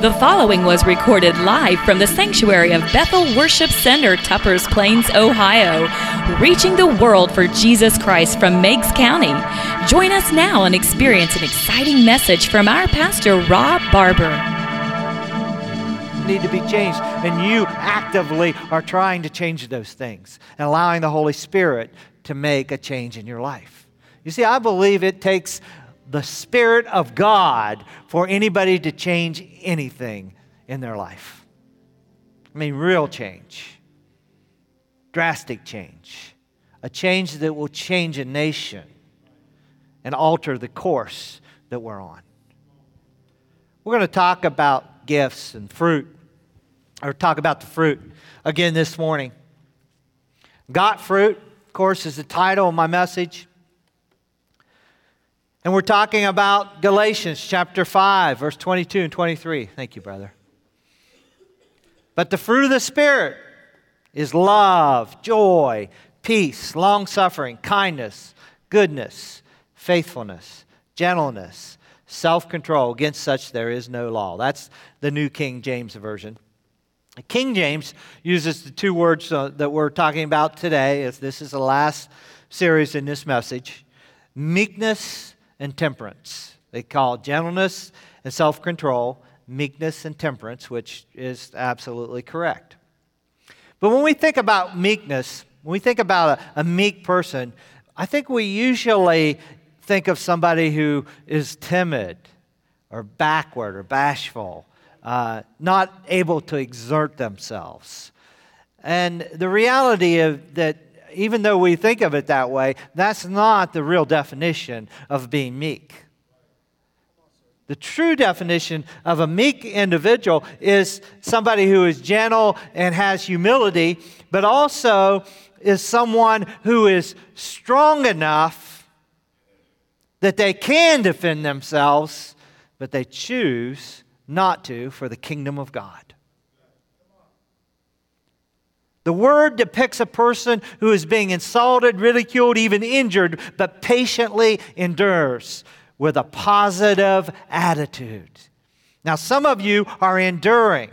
The following was recorded live from the sanctuary of Bethel Worship Center, Tuppers Plains, Ohio, reaching the world for Jesus Christ from Meigs County. Join us now and experience an exciting message from our pastor, Rob Barber. Need to be changed, and you actively are trying to change those things and allowing the Holy Spirit to make a change in your life. You see, I believe it takes the Spirit of God for anybody to change anything in their life. I mean, real change, drastic change, a change that will change a nation and alter the course that we're on. We're going to talk about gifts and fruit, or talk about the fruit again this morning. Got fruit, of course, is the title of my message. And we're talking about Galatians chapter 5, verse 22 and 23. Thank you, brother. But the fruit of the Spirit is love, joy, peace, long-suffering, kindness, goodness, faithfulness, gentleness, self-control. Against such there is no law. That's the New King James Version. King James uses the two words that we're talking about today, as this is the last series in this message: meekness and temperance. They call gentleness and self-control meekness and temperance, which is absolutely correct. But when we think about meekness, when we think about a meek person, I think we usually think of somebody who is timid or backward or bashful, not able to exert themselves. And the reality of that, even though we think of it that way, that's not the real definition of being meek. The true definition of a meek individual is somebody who is gentle and has humility, but also is someone who is strong enough that they can defend themselves, but they choose not to for the kingdom of God. The word depicts a person who is being insulted, ridiculed, even injured, but patiently endures with a positive attitude. Now, some of you are enduring.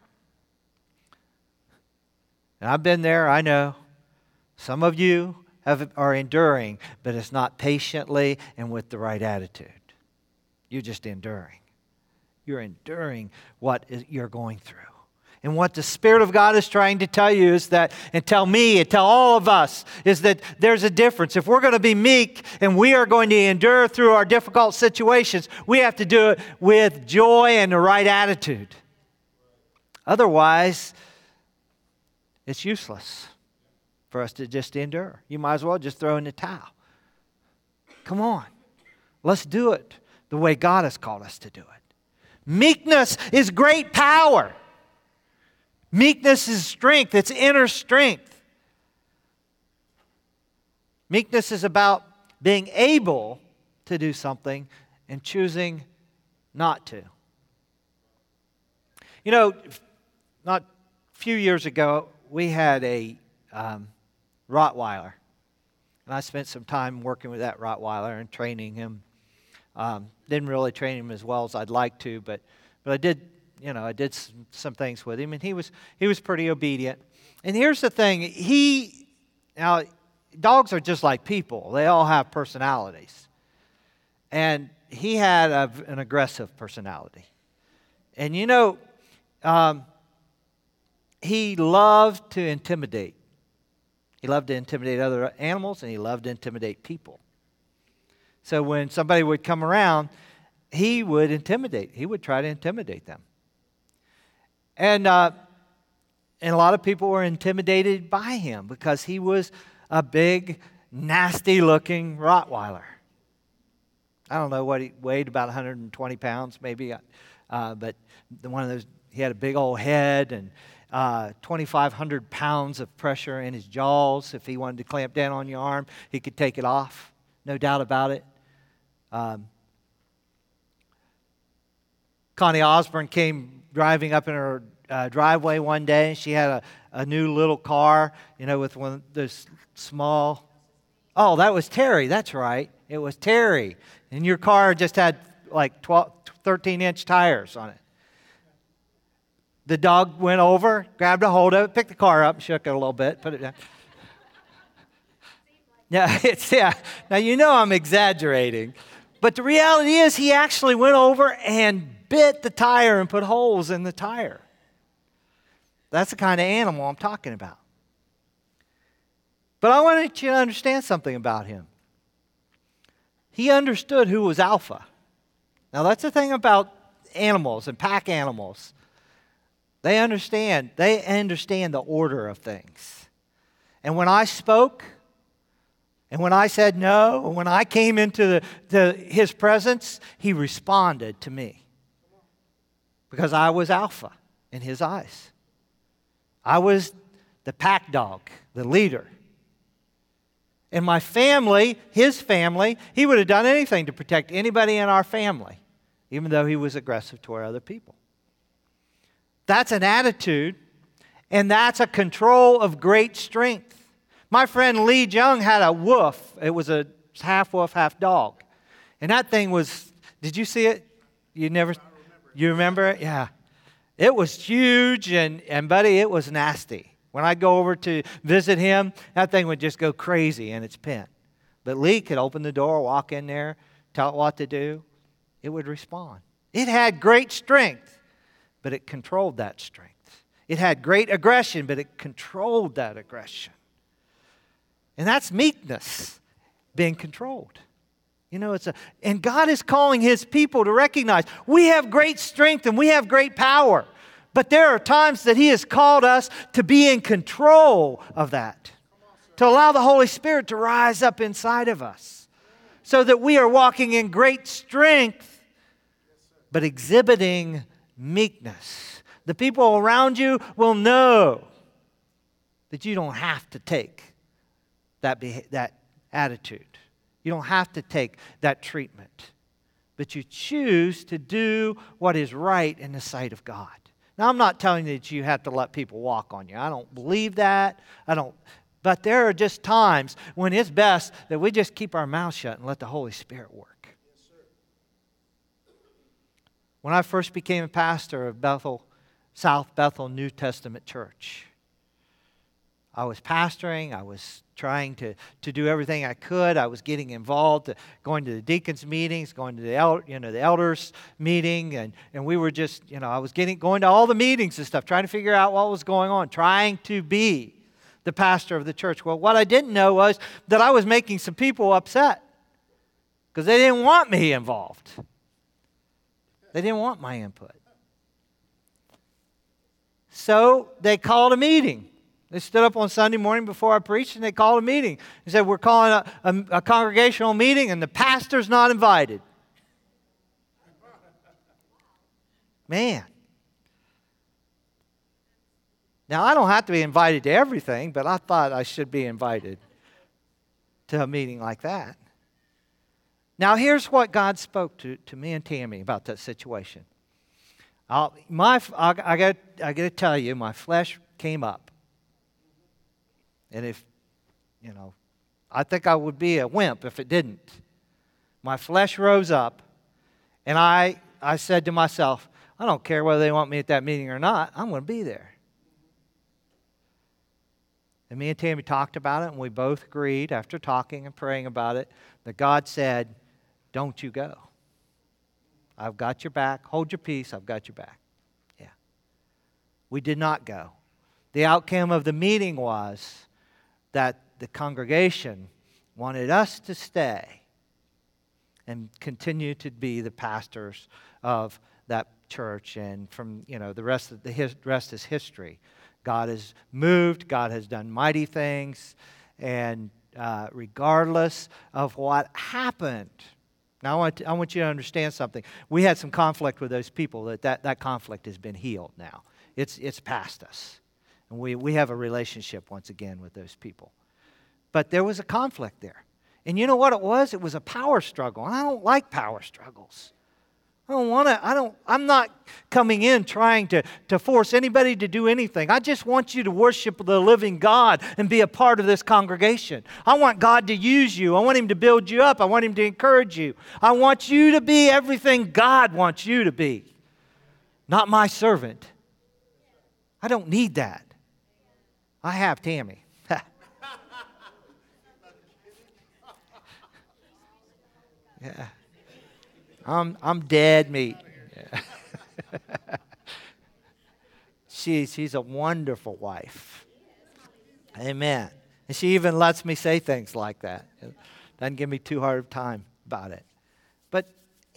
And I've been there, I know. Some of you are enduring, but it's not patiently and with the right attitude. You're just enduring. You're enduring what you're going through. And what the Spirit of God is trying to tell you is that, and tell me, and tell all of us, is that there's a difference. If we're going to be meek and we are going to endure through our difficult situations, we have to do it with joy and the right attitude. Otherwise, it's useless for us to just endure. You might as well just throw in the towel. Come on. Let's do it the way God has called us to do it. Meekness is great power. Meekness is strength. It's inner strength. Meekness is about being able to do something and choosing not to. You know, not a few years ago, we had a Rottweiler. And I spent some time working with that Rottweiler and training him. Didn't really train him as well as I'd like to, but I did. I did some things with him, and he was pretty obedient. And here's the thing: now dogs are just like people; they all have personalities. And he had an aggressive personality, and he loved to intimidate. He loved to intimidate other animals, and he loved to intimidate people. So when somebody would come around, he would intimidate. He would try to intimidate them. And a lot of people were intimidated by him because he was a big, nasty-looking Rottweiler. I don't know what he weighed, about 120 pounds maybe. But one of those, he had a big old head and 2,500 pounds of pressure in his jaws. If he wanted to clamp down on your arm, he could take it off. No doubt about it. Connie Osborne came driving up in her driveway one day. She had a new little car, with one of those small... Oh, that was Terry. That's right. It was Terry. And your car just had like 13-inch tires on it. The dog went over, grabbed a hold of it, picked the car up, shook it a little bit, put it down. Yeah. Now, you know I'm exaggerating. But the reality is he actually went over and bit the tire and put holes in the tire. That's the kind of animal I'm talking about. But I wanted you to understand something about him. He understood who was alpha. Now, that's the thing about animals and pack animals. They understand the order of things. And when I spoke, and when I said no, and when I came into his presence, he responded to me. Because I was alpha in his eyes. I was the pack dog, the leader. And my family, his family, he would have done anything to protect anybody in our family, even though he was aggressive toward other people. That's an attitude, and that's a control of great strength. My friend Lee Jung had a wolf. It was a half wolf, half dog. And that thing was, did you see it? You remember it? Yeah. It was huge, and buddy, it was nasty. When I'd go over to visit him, that thing would just go crazy in its pen. But Lee could open the door, walk in there, tell it what to do. It would respond. It had great strength, but it controlled that strength. It had great aggression, but it controlled that aggression. And that's meekness, being controlled. You know, and God is calling His people to recognize we have great strength and we have great power. But there are times that He has called us to be in control of that. To allow the Holy Spirit to rise up inside of us. So that we are walking in great strength, but exhibiting meekness. The people around you will know that you don't have to take that attitude. You don't have to take that treatment. But you choose to do what is right in the sight of God. Now, I'm not telling you that you have to let people walk on you. I don't believe that. But there are just times when it's best that we just keep our mouth shut and let the Holy Spirit work. Yes, sir. When I first became a pastor of South Bethel New Testament Church, I was pastoring. I was trying to do everything I could. I was getting involved, going to the deacons' meetings, going to the elders' meeting, and we were just, I was going to all the meetings and stuff, trying to figure out what was going on, trying to be the pastor of the church. Well, what I didn't know was that I was making some people upset because they didn't want me involved. They didn't want my input. So they called a meeting. They stood up on Sunday morning before I preached, and they called a meeting. They said, we're calling a congregational meeting, and the pastor's not invited. Man. Now, I don't have to be invited to everything, but I thought I should be invited to a meeting like that. Now, here's what God spoke to me and Tammy about that situation. I got to tell you, my flesh came up. And I think I would be a wimp if it didn't. My flesh rose up, and I said to myself, I don't care whether they want me at that meeting or not, I'm going to be there. And me and Tammy talked about it, and we both agreed, after talking and praying about it, that God said, don't you go. I've got your back. Hold your peace. I've got your back. Yeah. We did not go. The outcome of the meeting was that the congregation wanted us to stay and continue to be the pastors of that church. And from, the rest is history. God has moved. God has done mighty things. And regardless of what happened, now I want you to understand something. We had some conflict with those people. That conflict has been healed now. It's past us. And we have a relationship once again with those people. But there was a conflict there. And you know what it was? It was a power struggle. And I don't like power struggles. I'm not coming in trying to force anybody to do anything. I just want you to worship the living God and be a part of this congregation. I want God to use you. I want Him to build you up. I want Him to encourage you. I want you to be everything God wants you to be. Not my servant. I don't need that. I have Tammy. Yeah. I'm dead meat. Yeah. She's a wonderful wife. Amen. And she even lets me say things like that. Doesn't give me too hard of time about it. But,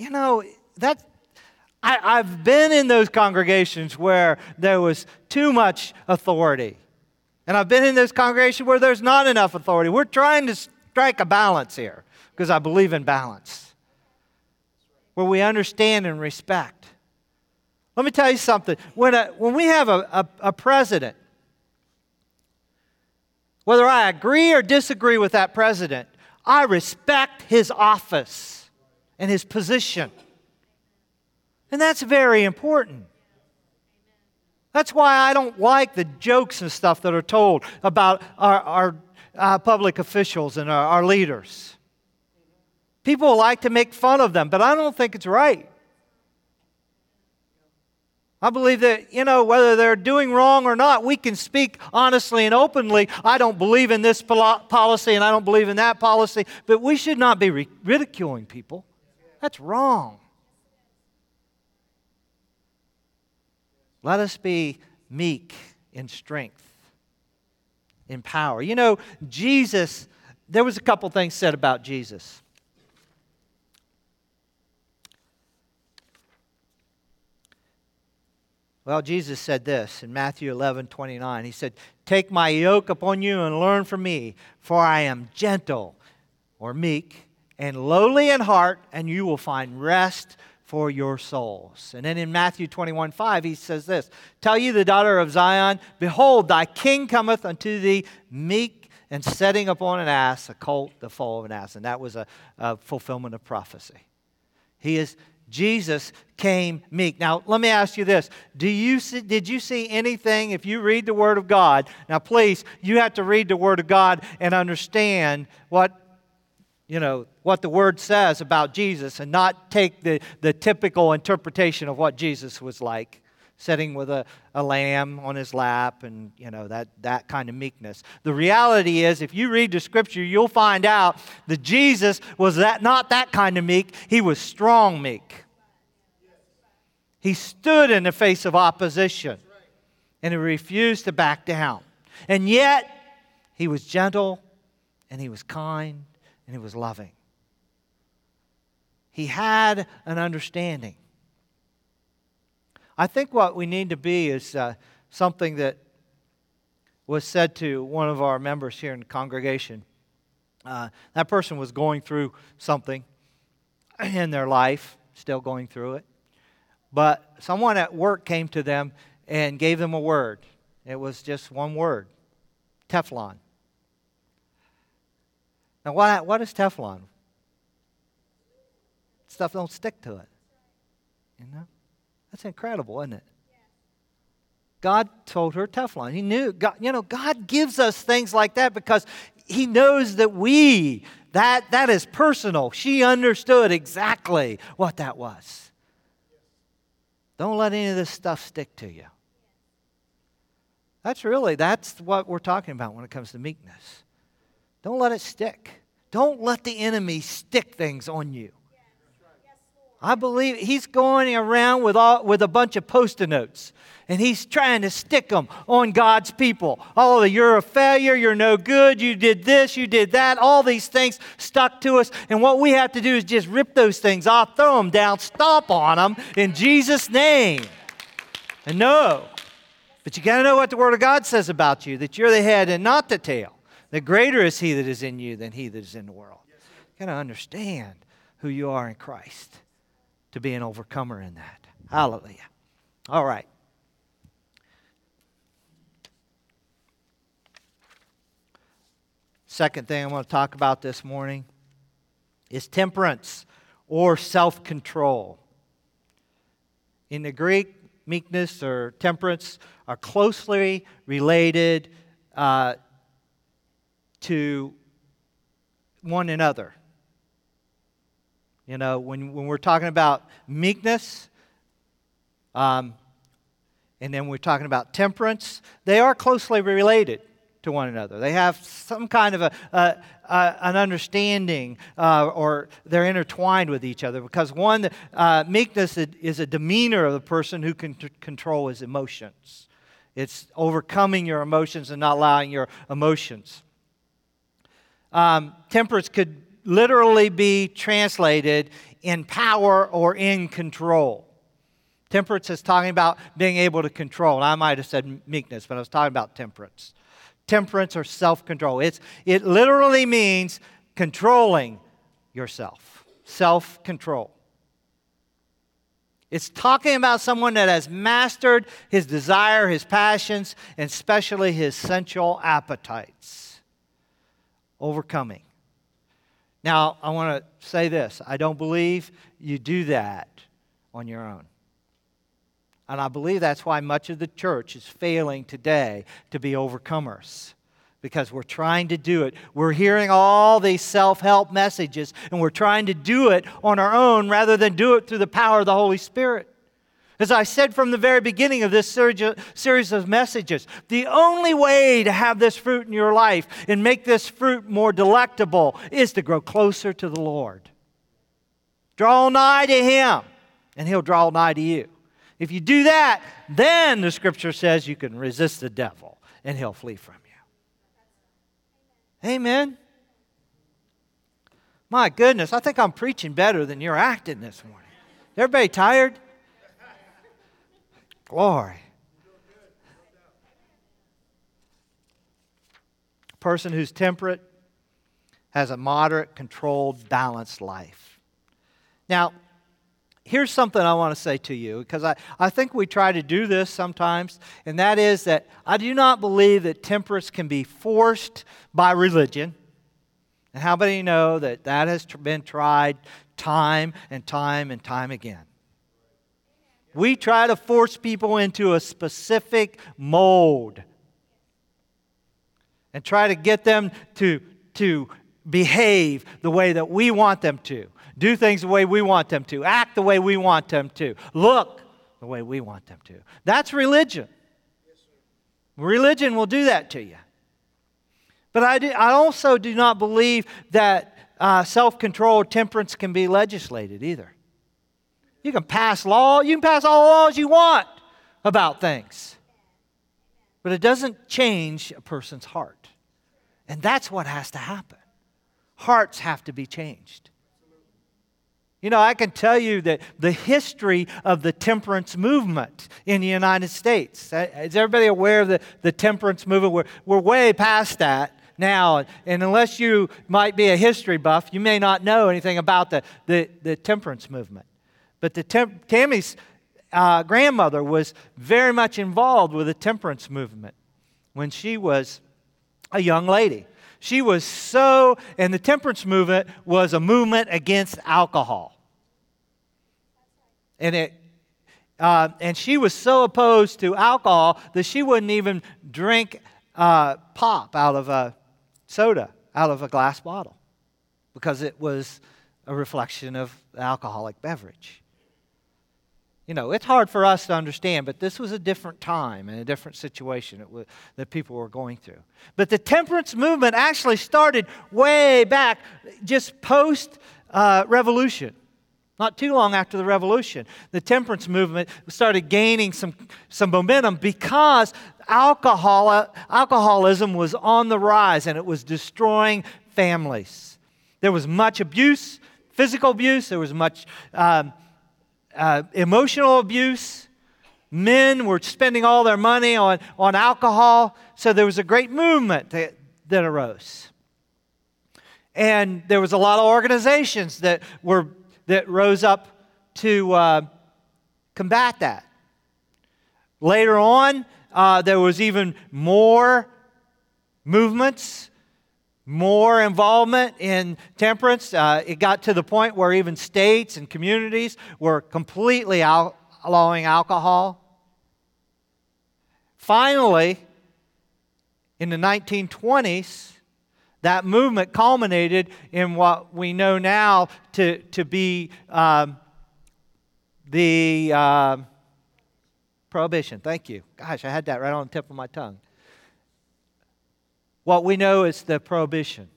I've been in those congregations where there was too much authority. And I've been in those congregations where there's not enough authority. We're trying to strike a balance here because I believe in balance, where we understand and respect. Let me tell you something. When we have a president, whether I agree or disagree with that president, I respect his office and his position. And that's very important. That's why I don't like the jokes and stuff that are told about our public officials and our leaders. People like to make fun of them, but I don't think it's right. I believe that, whether they're doing wrong or not, we can speak honestly and openly. I don't believe in this policy and I don't believe in that policy, but we should not be ridiculing people. That's wrong. Let us be meek in strength, in power. Jesus, there was a couple things said about Jesus. Well, Jesus said this in Matthew 11:29. He said, "Take my yoke upon you and learn from me, for I am gentle," or meek, "and lowly in heart, and you will find rest for your souls." And then in Matthew 21:5, he says this, "Tell you the daughter of Zion, behold, thy king cometh unto thee meek and setting upon an ass, a colt, the foal of an ass." And that was a fulfillment of prophecy. Jesus came meek. Now, let me ask you this. Did you see anything, if you read the Word of God, now please, you have to read the Word of God and understand what the Word says about Jesus and not take the typical interpretation of what Jesus was like, sitting with a lamb on his lap and, that kind of meekness. The reality is, if you read the Scripture, you'll find out that Jesus was not that kind of meek. He was strong meek. He stood in the face of opposition and he refused to back down. And yet, he was gentle and he was kind and he was loving. He had an understanding. I think what we need to be is something that was said to one of our members here in the congregation. That person was going through something in their life, still going through it. But someone at work came to them and gave them a word. It was just one word, Teflon. Now, what is Teflon? Stuff don't stick to it. That's incredible, isn't it? God told her Teflon. He knew. God gives us things like that because He knows that that is personal. She understood exactly what that was. Don't let any of this stuff stick to you. That's what we're talking about when it comes to meekness. Don't let it stick. Don't let the enemy stick things on you. I believe he's going around with a bunch of Post-it notes, and he's trying to stick them on God's people. Oh, you're a failure, you're no good, you did this, you did that, all these things stuck to us. And what we have to do is just rip those things off, throw them down, stomp on them in Jesus' name. And but you got to know what the Word of God says about you, that you're the head and not the tail. The greater is He that is in you than he that is in the world. You got to understand who you are in Christ to be an overcomer in that. Hallelujah. All right. Second thing I want to talk about this morning is temperance or self-control. In the Greek, meekness or temperance are closely related to one another. When we're talking about meekness, And then we're talking about temperance. They are closely related to one another. They have some kind of an understanding, or they're intertwined with each other, because meekness is a demeanor of the person who can control his emotions. It's overcoming your emotions and not allowing your emotions. Temperance could literally be translated in power or in control. Temperance is talking about being able to control. And I might have said meekness, but I was talking about temperance. Temperance or self-control. It literally means controlling yourself. Self-control. It's talking about someone that has mastered his desire, his passions, and especially his sensual appetites. Overcoming. Now, I want to say this. I don't believe you do that on your own. And I believe that's why much of the church is failing today to be overcomers. Because we're trying to do it. We're hearing all these self-help messages, and we're trying to do it on our own rather than do it through the power of the Holy Spirit. As I said from the very beginning of this series of messages, the only way to have this fruit in your life and make this fruit more delectable is to grow closer to the Lord. Draw nigh to Him, and He'll draw nigh to you. If you do that, then the Scripture says you can resist the devil, and he'll flee from you. Amen. My goodness, I think I'm preaching better than you're acting this morning. Everybody tired? Glory. A person who's temperate has a moderate, controlled, balanced life. Now, here's something I want to say to you, because I think we try to do this sometimes, and that is that I do not believe that temperance can be forced by religion. And how many know that has been tried time and time and time again? We try to force people into a specific mold and try to get them to behave the way that we want them to, do things the way we want them to, act the way we want them to, look the way we want them to. That's religion. Religion will do that to you. But I also do not believe that self-control or temperance can be legislated either. You can pass law, you can pass all laws you want about things. But it doesn't change a person's heart. And that's what has to happen. Hearts have to be changed. You know, I can tell you that the history of the temperance movement in the United States. Is everybody aware of the temperance movement? We're way past that now. And unless you might be a history buff, you may not know anything about the temperance movement. But Tammy's grandmother was very much involved with the temperance movement when she was a young lady. She was and the temperance movement was a movement against alcohol. And she was so opposed to alcohol that she wouldn't even drink pop out of a soda, out of a glass bottle, because it was a reflection of the alcoholic beverage. You know, it's hard for us to understand, but this was a different time and a different situation that people were going through. But the temperance movement actually started way back, just post-revolution. Not too long after the revolution, the temperance movement started gaining some momentum because alcoholism was on the rise and it was destroying families. There was much abuse, physical abuse. There was much emotional abuse. Men were spending all their money on alcohol. So there was a great movement that arose. And there was a lot of organizations that rose up to combat that. Later on, there was even more movements, more involvement in temperance. It got to the point where even states and communities were completely allowing alcohol. Finally, in the 1920s, that movement culminated in what we know now to be the Prohibition. Thank you. Gosh, I had that right on the tip of my tongue. What we know is the prohibition.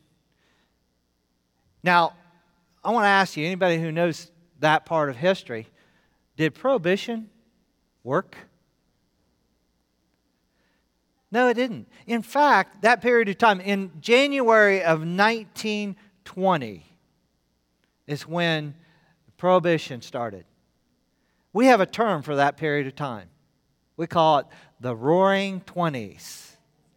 Now, I want to ask you, anybody who knows that part of history, did prohibition work? No, it didn't. In fact, that period of time, in January of 1920, is when prohibition started. We have a term for that period of time. We call it the Roaring Twenties.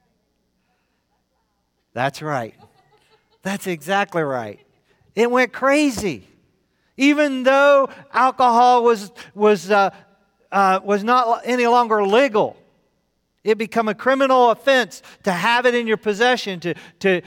That's right. That's exactly right. It went crazy. Even though alcohol was not any longer legal, it became a criminal offense to have it in your possession, to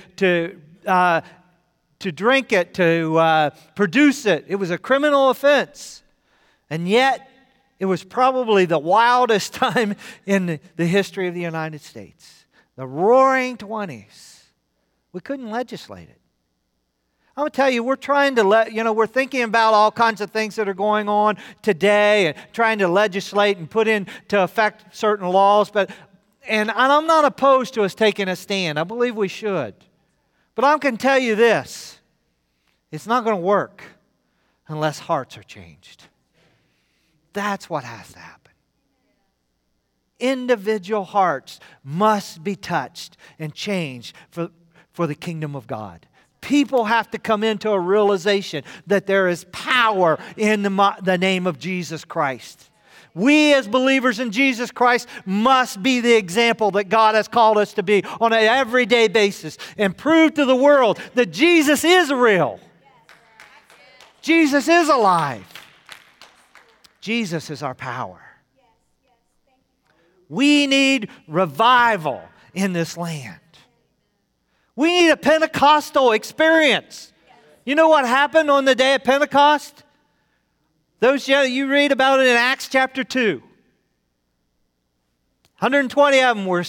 drink it, to produce it. It was a criminal offense. And yet, it was probably the wildest time in the history of the United States. The Roaring Twenties. We couldn't legislate it. I'm going to tell you, we're trying to we're thinking about all kinds of things that are going on today and trying to legislate and put into effect certain laws. And I'm not opposed to us taking a stand. I believe we should. But I can tell you this. It's not going to work unless hearts are changed. That's what has to happen. Individual hearts must be touched and changed for the kingdom of God. People have to come into a realization that there is power in the name of Jesus Christ. We as believers in Jesus Christ must be the example that God has called us to be on an everyday basis and prove to the world that Jesus is real. Jesus is alive. Jesus is our power. We need revival in this land. We need a Pentecostal experience. You know what happened on the day of Pentecost? You read about it in Acts chapter 2. 120 of them were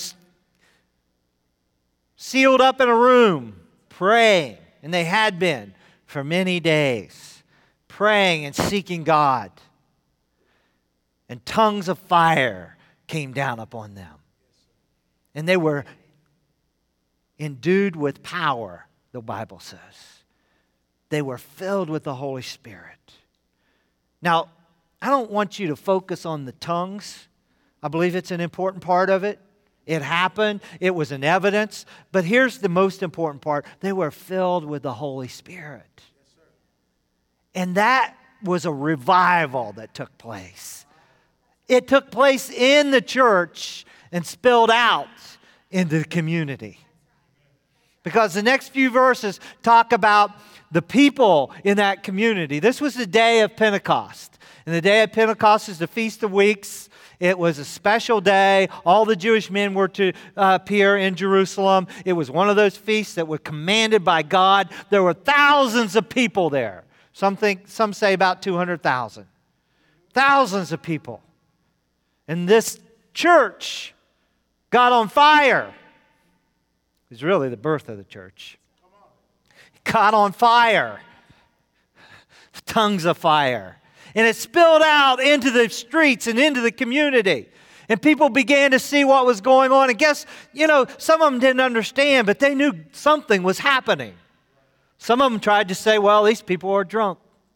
sealed up in a room praying, and they had been for many days, praying and seeking God. And tongues of fire came down upon them. And they were endued with power, the Bible says. They were filled with the Holy Spirit. Now, I don't want you to focus on the tongues. I believe it's an important part of it. It happened. It was an evidence. But here's the most important part. They were filled with the Holy Spirit. And that was a revival that took place. It took place in the church and spilled out into the community. Because the next few verses talk about the people in that community. This was the day of Pentecost. And the day of Pentecost is the Feast of Weeks. It was a special day. All the Jewish men were to appear in Jerusalem. It was one of those feasts that were commanded by God. There were thousands of people there. Some say about 200,000. Thousands of people. And this church got on fire. It was really the birth of the church. It got on fire. Tongues of fire. And it spilled out into the streets and into the community. And people began to see what was going on. And guess, some of them didn't understand, but they knew something was happening. Some of them tried to say, well, these people are drunk.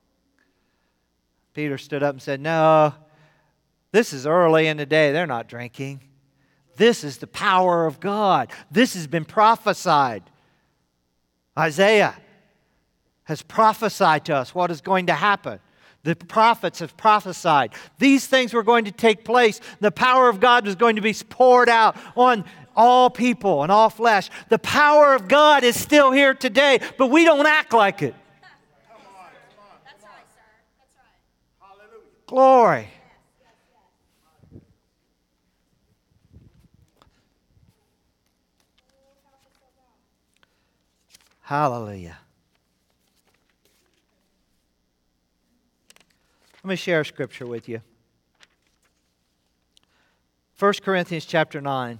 Peter stood up and said, no, this is early in the day. They're not drinking. This is the power of God. This has been prophesied. Isaiah has prophesied to us what is going to happen. The prophets have prophesied. These things were going to take place. The power of God was going to be poured out on all people and all flesh. The power of God is still here today, but we don't act like it. Come on. That's right, sir. That's right. Hallelujah. Glory. Hallelujah. Let me share a scripture with you. 1 Corinthians chapter 9.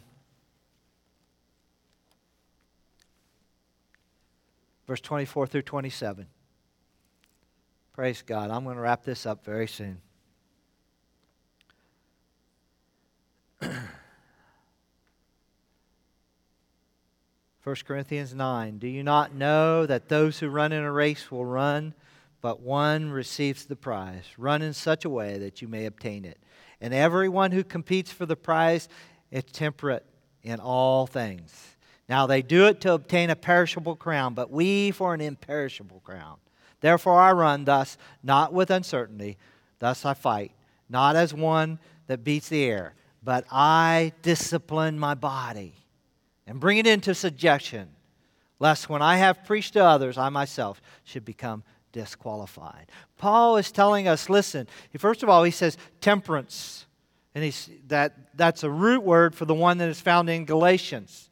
Verse 24 through 27. Praise God. I'm going to wrap this up very soon. 1 Corinthians 9, do you not know that those who run in a race will run, but one receives the prize? Run in such a way that you may obtain it. And everyone who competes for the prize is temperate in all things. Now they do it to obtain a perishable crown, but we for an imperishable crown. Therefore I run thus, not with uncertainty. Thus I fight, not as one that beats the air, but I discipline my body and bring it into subjection, lest when I have preached to others, I myself should become disqualified. Paul is telling us, listen, first of all, he says temperance. And that's a root word for the one that is found in Galatians.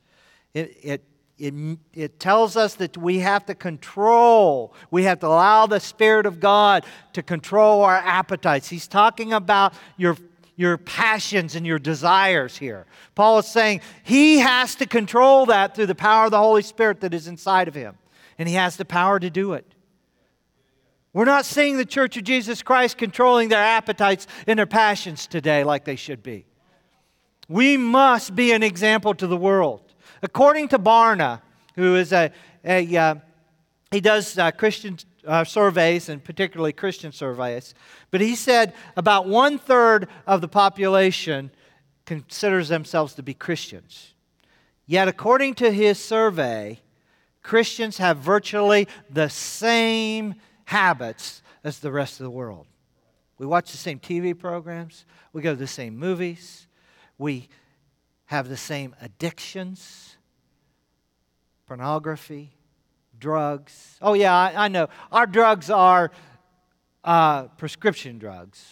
It tells us that we have to control. We have to allow the Spirit of God to control our appetites. He's talking about your passions and your desires here. Paul is saying he has to control that through the power of the Holy Spirit that is inside of him. And he has the power to do it. We're not seeing the Church of Jesus Christ controlling their appetites and their passions today like they should be. We must be an example to the world. According to Barna, who is he does Christian surveys, and particularly Christian surveys, but he said about 1/3 of the population considers themselves to be Christians. Yet according to his survey, Christians have virtually the same habits as the rest of the world. We watch the same TV programs. We go to the same movies. We have the same addictions, pornography, drugs. Oh yeah, I know. Our drugs are prescription drugs.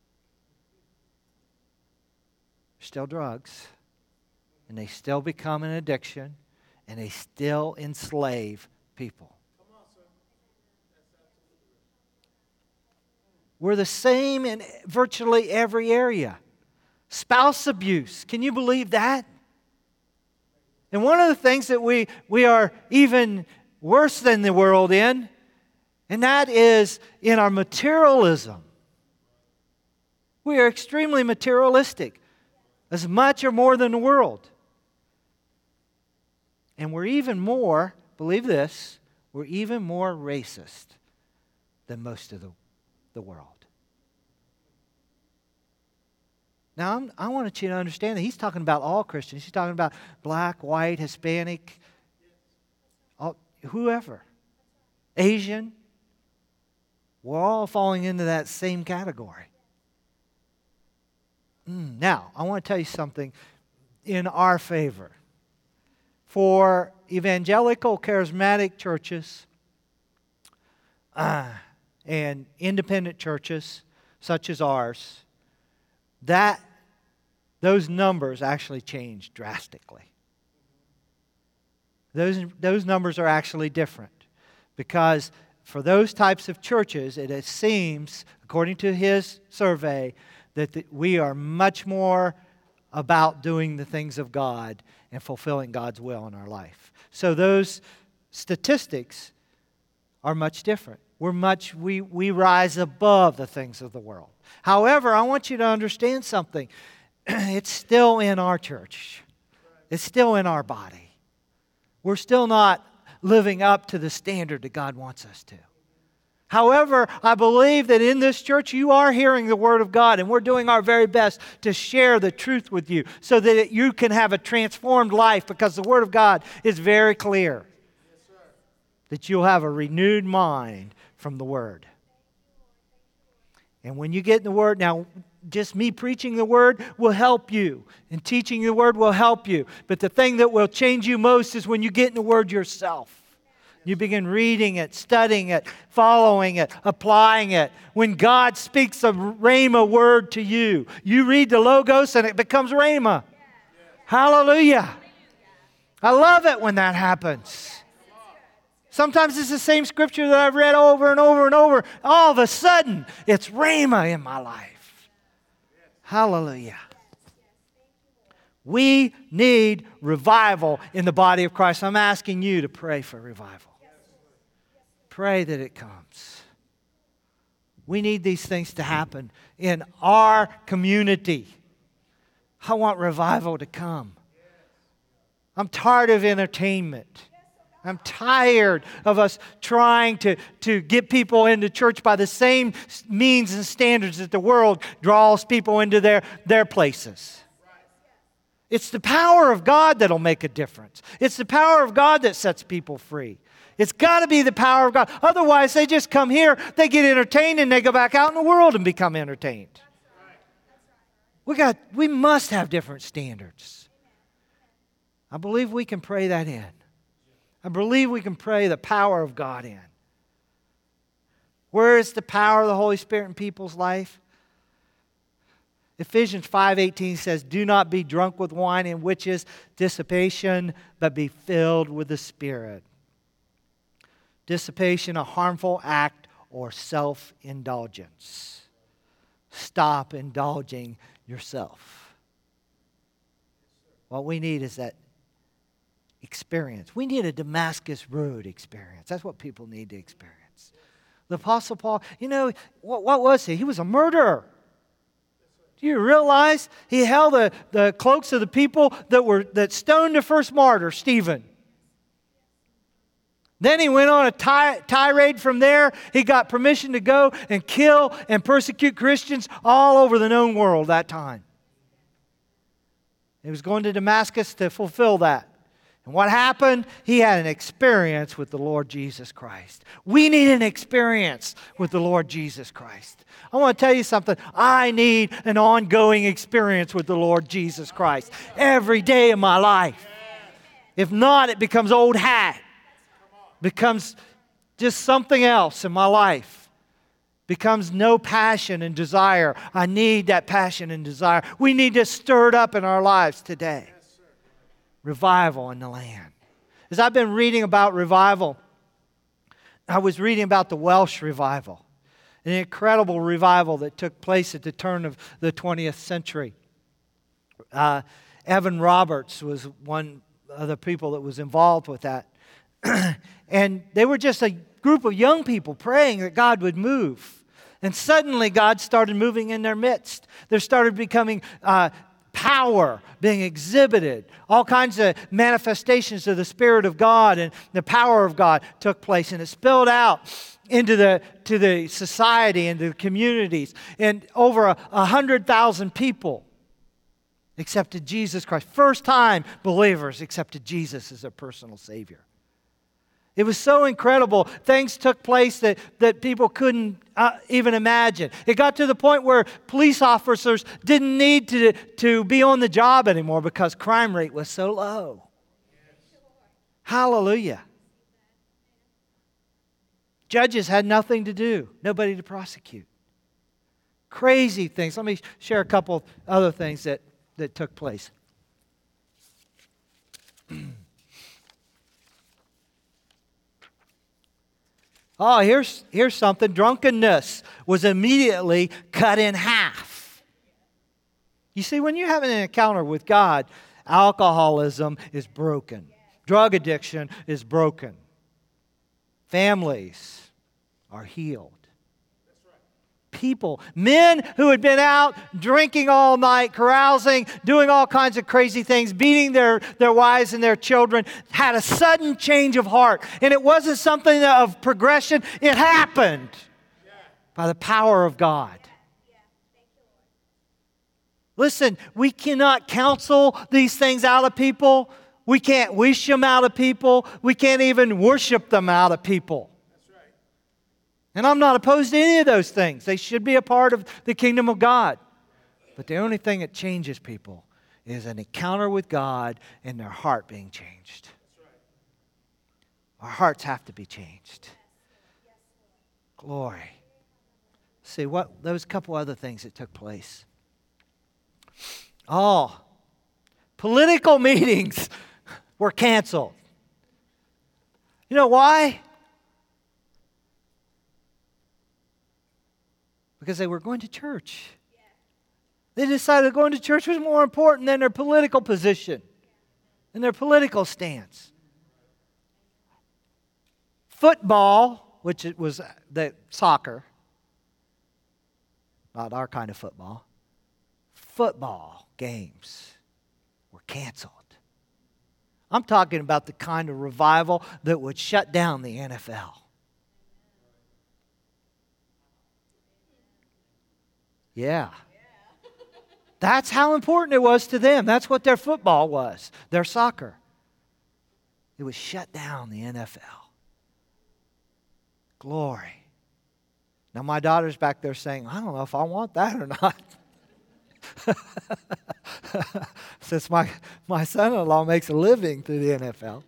Still drugs. And they still become an addiction. And they still enslave people. We're the same in virtually every area. Spouse abuse. Can you believe that? And one of the things that we are even worse than the world in, and that is in our materialism. We are extremely materialistic, as much or more than the world. And we're even more, believe this, we're even more racist than most of the world. Now, I want you to understand that he's talking about all Christians. He's talking about black, white, Hispanic, whoever. Asian. We're all falling into that same category. Now, I want to tell you something in our favor. For evangelical charismatic churches and independent churches such as ours, those numbers actually change drastically. Those numbers are actually different. Because for those types of churches, it seems, according to his survey, that we are much more about doing the things of God and fulfilling God's will in our life. So those statistics are much different. We rise above the things of the world. However, I want you to understand something. It's still in our church. It's still in our body. We're still not living up to the standard that God wants us to. However, I believe that in this church you are hearing the Word of God, and we're doing our very best to share the truth with you so that you can have a transformed life, because the Word of God is very clear. Yes, sir. That you'll have a renewed mind from the Word. And when you get in the Word, now just me preaching the Word will help you, and teaching the Word will help you. But the thing that will change you most is when you get in the Word yourself. You begin reading it, studying it, following it, applying it. When God speaks a Rhema word to you, you read the Logos and it becomes Rhema. Hallelujah. I love it when that happens. Sometimes it's the same scripture that I've read over and over and over. All of a sudden, it's Rhema in my life. Hallelujah. We need revival in the body of Christ. I'm asking you to pray for revival. Pray that it comes. We need these things to happen in our community. I want revival to come. I'm tired of entertainment. I'm tired of us trying to get people into church by the same means and standards that the world draws people into their places. It's the power of God that'll make a difference. It's the power of God that sets people free. It's got to be the power of God. Otherwise, they just come here, they get entertained, and they go back out in the world and become entertained. We must have different standards. I believe we can pray that in. I believe we can pray the power of God in. Where is the power of the Holy Spirit in people's life? Ephesians 5:18 says, "Do not be drunk with wine, in which is dissipation, but be filled with the Spirit." Dissipation, a harmful act or self-indulgence. Stop indulging yourself. What we need is that experience. We need a Damascus Road experience. That's what people need to experience. The Apostle Paul, what was he? He was a murderer. Do you realize he held the cloaks of the people that stoned the first martyr, Stephen? Then he went on a tirade from there. He got permission to go and kill and persecute Christians all over the known world that time. He was going to Damascus to fulfill that. And what happened? He had an experience with the Lord Jesus Christ. We need an experience with the Lord Jesus Christ. I want to tell you something. I need an ongoing experience with the Lord Jesus Christ every day of my life. If not, it becomes old hat. Becomes just something else in my life. Becomes no passion and desire. I need that passion and desire. We need to stir it up in our lives today. Revival in the land. As I've been reading about revival, I was reading about the Welsh revival, an incredible revival that took place at the turn of the 20th century. Evan Roberts was one of the people that was involved with that. And they were just a group of young people praying that God would move. And suddenly God started moving in their midst. There started becoming power being exhibited. All kinds of manifestations of the Spirit of God and the power of God took place. And it spilled out into the society, into the communities. And over 100,000 people accepted Jesus Christ. First time believers accepted Jesus as their personal Savior. It was so incredible. Things took place that people couldn't even imagine. It got to the point where police officers didn't need to be on the job anymore because crime rate was so low. Hallelujah. Judges had nothing to do, nobody to prosecute. Crazy things. Let me share a couple other things that took place. Oh, here's something. Drunkenness was immediately cut in half. You see, when you're having an encounter with God, alcoholism is broken. Drug addiction is broken. Families are healed. People, men who had been out drinking all night, carousing, doing all kinds of crazy things, beating their wives and their children, had a sudden change of heart. And it wasn't something of progression. It happened by the power of God. Listen, we cannot counsel these things out of people. We can't wish them out of people. We can't even worship them out of people. And I'm not opposed to any of those things. They should be a part of the kingdom of God. But the only thing that changes people is an encounter with God and their heart being changed. Our hearts have to be changed. Glory. See, those couple other things that took place. Oh, political meetings were canceled. You know why? Because they were going to church. They decided going to church was more important than their political position and their political stance. Football, which it was the soccer, not our kind of football, football games were canceled. I'm talking about the kind of revival that would shut down the NFL. Yeah. That's how important it was to them. That's what their football was, their soccer. It would shut down the NFL. Glory. Now my daughter's back there saying, I don't know if I want that or not. Since my son-in-law makes a living through the NFL.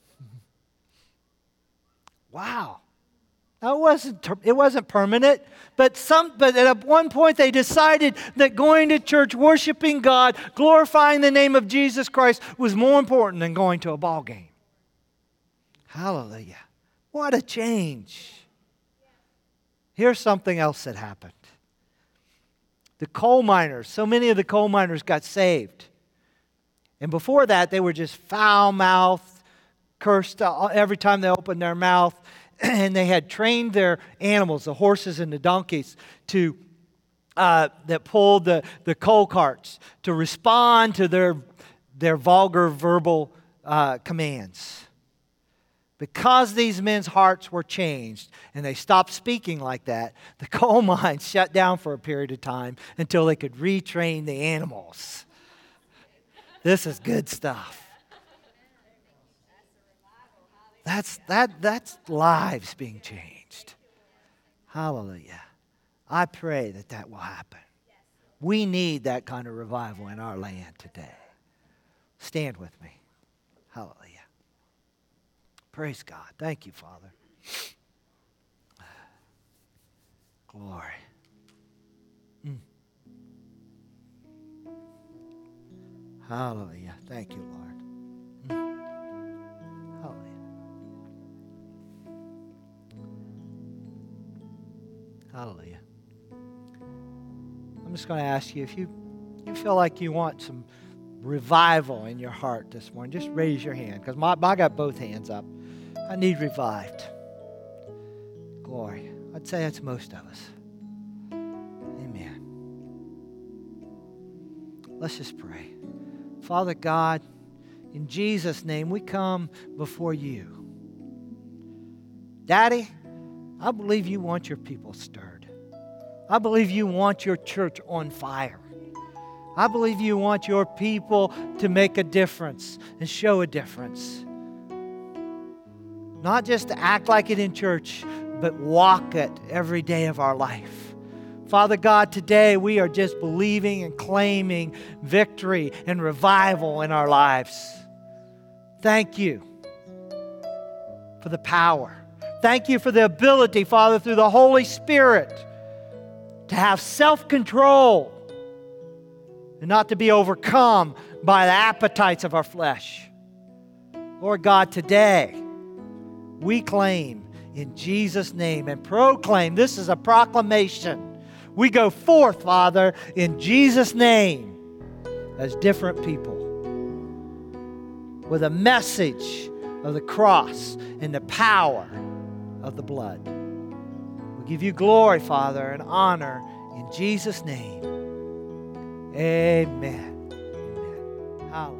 Wow. Now it wasn't permanent, but at one point they decided that going to church, worshiping God, glorifying the name of Jesus Christ was more important than going to a ball game. Hallelujah. What a change. Here's something else that happened. The coal miners, so many of the coal miners got saved. And before that, they were just foul-mouthed, cursed every time they opened their mouth. And they had trained their animals, the horses and the donkeys, that pulled the coal carts to respond to their vulgar verbal commands. Because these men's hearts were changed and they stopped speaking like that, the coal mines shut down for a period of time until they could retrain the animals. This is good stuff. That's lives being changed. Hallelujah. I pray that will happen. We need that kind of revival in our land today. Stand with me. Hallelujah. Praise God. Thank you, Father. Glory. Hallelujah. Thank you, Lord. Hallelujah. Hallelujah. I'm just going to ask you, if you feel like you want some revival in your heart this morning, just raise your hand, because I got both hands up. I need revived. Glory. I'd say that's most of us. Amen. Let's just pray. Father God, in Jesus' name, we come before you. Daddy, I believe you want your people stirred. I believe you want your church on fire. I believe you want your people to make a difference and show a difference. Not just to act like it in church, but walk it every day of our life. Father God, today we are just believing and claiming victory and revival in our lives. Thank you for the power. Thank you for the ability, Father, through the Holy Spirit to have self-control and not to be overcome by the appetites of our flesh. Lord God, today we claim in Jesus' name and proclaim, this is a proclamation. We go forth, Father, in Jesus' name as different people with a message of the cross and the power of the blood. We give you glory, Father, and honor in Jesus' name. Amen. Amen. Hallelujah.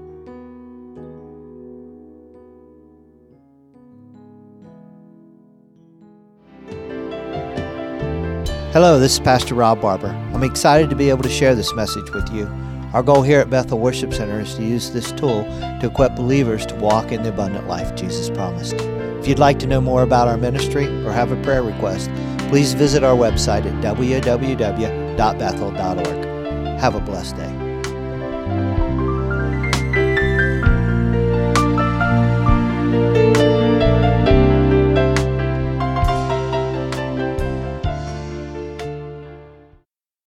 Hello, this is Pastor Rob Barber. I'm excited to be able to share this message with you. Our goal here at Bethel Worship Center is to use this tool to equip believers to walk in the abundant life Jesus promised. If you'd like to know more about our ministry or have a prayer request, please visit our website at www.bethel.org. Have a blessed day.